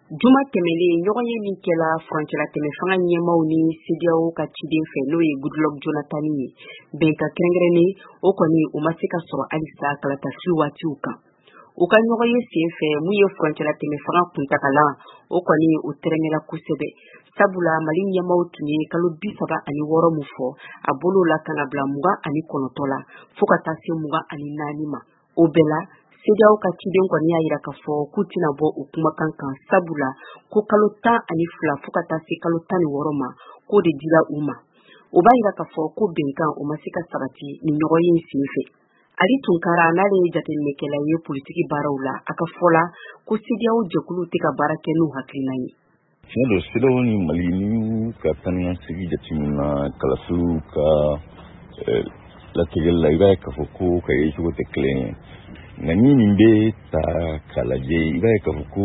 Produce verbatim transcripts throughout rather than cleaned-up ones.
Juma tɛmɛlen ɲɔgɔn ye min kɛla furancɛla tɛmɛ fanga ɲɛmaaw ni C D E A O ka ciden fɛ n'o ye Goodluck Jonathan ye bɛnkan kɛrɛnkɛrɛnnen o kɔni o ma se ka sɔrɔ halisa kalatasi waatiw kan. U ka ɲɔgɔn ye sen fɛ mun ye furancɛla tɛmɛ fanga kuntagalan o kɔni o tɛrɛngɛla kosɛbɛ. Sabula Mali ɲɛmaaw tun ye kalo bi saba ani wɔɔrɔ mun fɔ a bolo la kana bila mugan ani kɔnɔntɔn la fo ka taa se mugan ani naani ma. O bɛɛ la C D E A O ka ciden kɔni y'a yira k'a fɔ k'u tɛna bɔ o kumakan kan sabula ko kalo tan ani fila fo ka taa se kalo tan ni wɔɔrɔ ma k'o de dira u ma. O b'a yira k'a fɔ ko bɛnkan o ma se ka sabati ni ɲɔgɔn ye sen fɛ. Ali Tunkara n'ale ye jateminɛkɛla ye politiki baaraw la a ka fɔ la ko C D E A O jɛkulu tɛ ka baara kɛ n'u hakilina ye. Tiɲɛ don C D E A O ni Mali ni ka taniya sigi jateminɛ kalasiw ka latigɛli la i b'a ye k'a fɔ ko ka ye cogo tɛ kelen ye. Nka ni nin bɛ ta k'a lajɛ i b'a ye k'a fɔ ko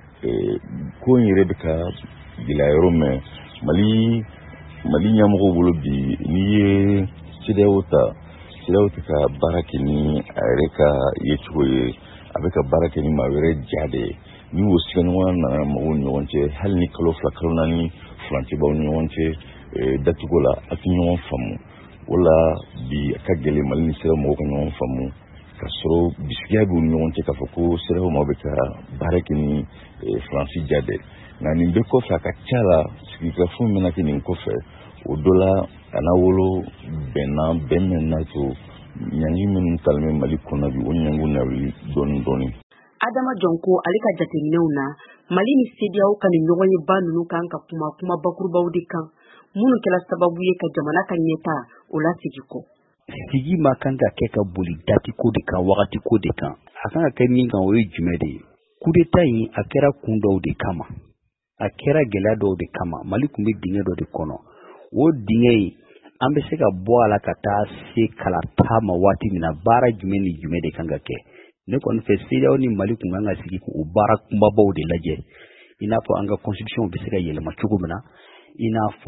ko in yɛrɛ bɛ ka gɛlɛya yɔrɔ mɛn Mali Mali ɲɛmɔgɔw bolo bi n'i ye C D E A O ta C D E A O tɛ ka baara kɛ ni a yɛrɛ ka yecogo ye a bɛ ka baara kɛ ni maa wɛrɛ ja de ye. Ni o sigiɲɔgɔnya nana mɔgɔw ni ɲɔgɔn cɛ hali ni kalo fila kalo naani furancɛbaw ni ɲɔgɔn cɛ datugu la a tɛ ɲɔgɔn faamu o la bi a ka gɛlɛn Mali ni C D E A O mɔgɔw ka ɲɔgɔn faamu ka sɔrɔ bisikiya b'u ni ɲɔgɔn cɛ k'a fɔ ko C D E A O ma bɛ ka baara kɛ ni Faransi ja de. Nka nin bɛɛ kɔfɛ a ka ca la sigikafo min bɛna kɛ nin kɔfɛ o dɔ la a n'a wolo bɛnna bɛn min n'a to ɲangi minnu talen bɛ Mali kɔnɔ bi o ɲangiw na wuli dɔɔni dɔɔni. Adama Jɔnko ale ka jateminɛw na Mali ni C D E A O ka ni ɲɔgɔn ye ba ninnu kan ka kuma kuma bakurubaw de kan minnu kɛla sababu ye ka jamana ka ɲɛta o la sigi kɔ. Sigi ma kan ka kɛ ka boli dati ko de kan wagati ko de kan a kan ka kɛ min kan o ye jumɛn de ye. Coup d'État in a kɛra kun dɔw de kama a kɛra gɛlɛya dɔw de kama Mali kun bɛ dingɛ dɔ de kɔnɔ o dingɛ in an bɛ se ka bɔ a la ka taa se kalata ma waati min na baara jumɛn ni jumɛn de kan ka kɛ. Ne kɔni fɛ C D E A O ni Mali kun kan ka sigi k'o baara kunbabaw de lajɛ i n'a fɔ an ka constitution bɛ se ka yɛlɛma cogo min na i n'a fɔ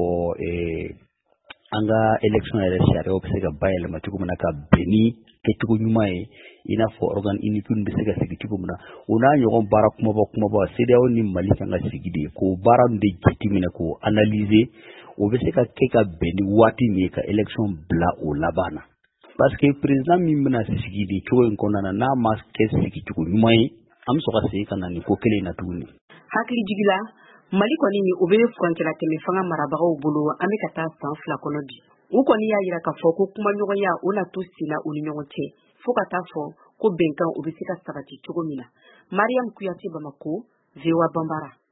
an ka élection yɛrɛ sariyaw bɛ se ka bayɛlɛma cogo min na ka bɛn ni kɛcogo ɲuman ye i n'a fɔ organe unique bɛ se ka sigi cogo min na o n'a ɲɔgɔn baara kumaba kumaba C D E A O ni Mali kan ka sigi de k'o baara de jateminɛ k'o analyser o bɛ se ka kɛ ka bɛn ni waati min ye ka élection bila o laban na. Parce que président min bɛna sigi de cogo in kɔnɔna na n'a ma kɛ sigi cogo ɲuman ye an bɛ sɔn ka segin ka na nin ko kelen na tuguni. Hakili jigila Mali kɔni o bɛ furancɛla tɛmɛ fanga marabagaw bolo an bɛ ka taa san fila kɔnɔ bi. U kɔni y'a yira k'a fɔ ko kuma ɲɔgɔnya o na to sen na u ni ɲɔgɔn cɛ fo ka taa fɔ ko bɛnkan o bɛ se ka sabati cogo min na. Mariam Kuyate Bamako, V O A Bambara.